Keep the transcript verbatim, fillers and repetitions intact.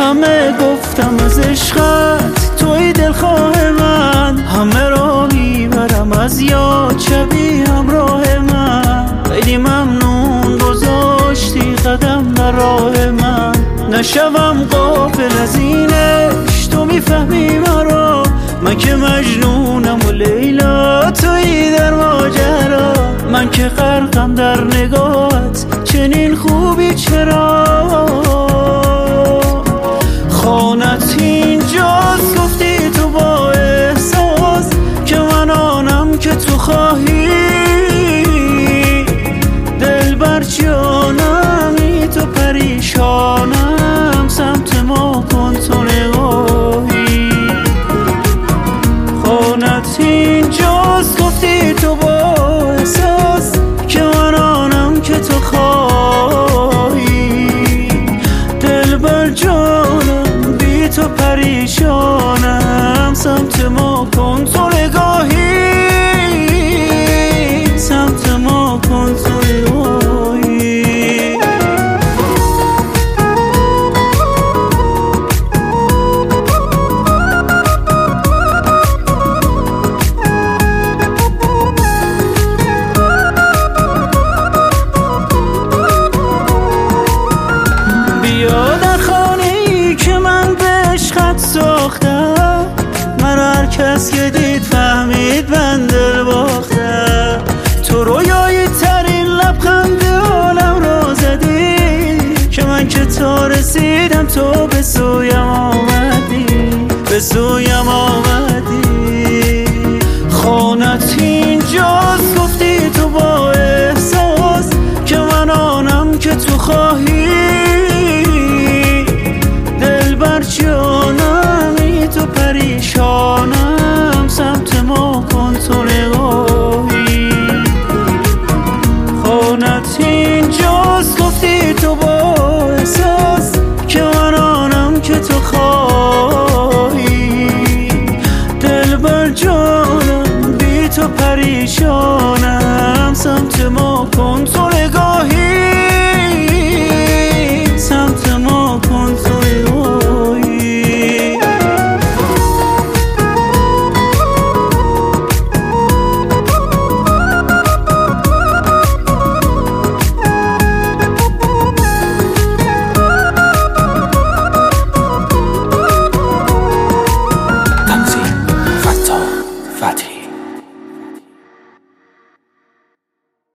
همه گفتم از عشقت، توی دلخواه من. همه را میبرم از یاد، شبی همراه من. خیلی ممنون گذاشتی قدم در راه من. نشوم غافل از این عشق، تو میفهمی مرا. من که مجنونم و لیلا تویی در ماجرا. من که غرقم در نگاهت، چنین خوبی چرا؟ خانت اینجاست، گفتی تو با احساس که من آنم که تو خواهی. دل بر جانمی تو پریشانم، سمت ما کن تو نگاهی. خانت اینجاست، گفتی تو با احساس که من آنم که تو خواهی. دل بر جانم بی تو پریشانم، سمت ما کن تو نگاهی. سمت ما کن تو نگاهی. بیا در خانه‌ای که من به عشقت ساختم. من هر کس که دید فهمید من دل باختم. تو رویایی ترین لبخند عالم را زدی، که من که تا رسیدم تو به سویم آمدی. به سویم آمدی. خانت اینجاست، گفتی تو با احساس که من آنم که تو خواهی. دل بر جانمی تو پریشانم، سمت ما کن تو نگاهی. خانت اینجاست، گفتی تو با احساس که من آنم که تو خواهی. دل بر جانم بی تو پریشانم، سمت ما کن تو نگاهی.